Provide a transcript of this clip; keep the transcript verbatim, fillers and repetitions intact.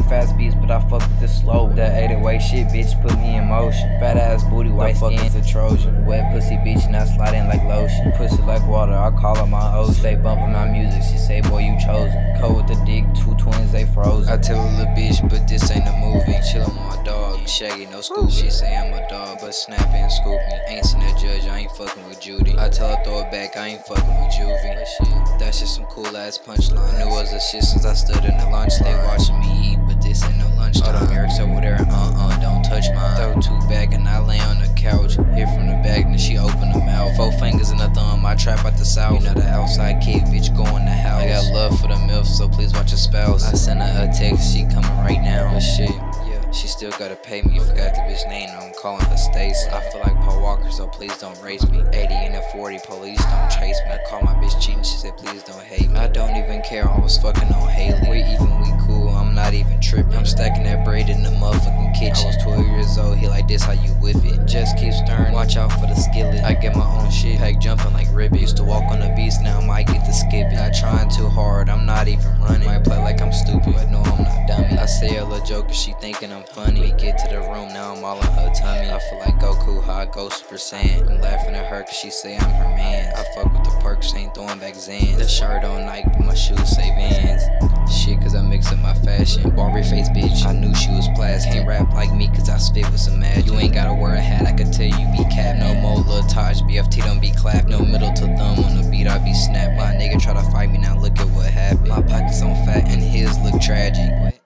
fast beats, but I fuck with the slow one. The eight oh eight shit, bitch, put me in motion. Fat ass booty, white skin, is the Trojan. Wet pussy, bitch, and I slide in like lotion. Pussy like water, I call her my ocean. Stay bumping my music, she say, boy, you chosen. Cold with the dick, two twins, they frozen. I tell a little bitch, but this ain't a movie. Chillin' with my dog, Shaggy, no scoop. She say I'm a dog, but snap and scoop me. Ain't seen a judge, I ain't fucking with Judy. I tell her throw it back, I ain't fucking with Juvie. But shit, that's just some cool ass punchline. Knew it was a shit since I stood in the lunch line. They watching me eat, but this ain't no lunch time. All them Eric's over there, uh-uh, don't touch mine. Throw two back and I lay on the couch. Hit from the back, then she open her mouth. Four fingers in the thumb, I trap out the south. You know the outside kid, bitch, go in the house. I got love for the MILF, so please watch your spouse. I sent her a text, she coming right now. But shit, yeah, she still gotta pay me. Forgot the bitch name, I'm calling her Stacy. I feel like Paul Walker, so please don't race me. eighty and a forty, police don't chase me. I call my bitch cheating, she said please don't hate me. I don't even care, I was fucking on Haley. We even, we cool, I'm not even tripping. I'm stacking that braid in the motherfucking kitchen. I was twelve years old, he like this how you whip it. Just keep stirring, watch out for the skillet. I get my own shit, pack jumping like Ribbit. Used to walk on the beast, now I might get to skip it. Not trying too hard, I'm not even running. Might play like I'm stupid, but no, I'm not dummy. I say a little joke, cause she thinking I'm funny. We get to the room, now I'm all in her tummy. I feel like Goku, how I go Super Saiyan. I'm laughing at her cause she say I'm her man. I fuck with the perks, ain't throwing back Zans. The shirt on Nike, but my shoes say Vans. Shit, cause I mix up my fashion. Barbie face bitch, I knew she was plastic. Can't rap like me cause I spit with some magic. You ain't gotta wear a hat, I could tell you be cap. No more Lil Taj, B F T don't be clap. No middle to thumb on the beat, I be snap. My nigga try to fight me, now look at what happened. My pockets on fat and his look tragic.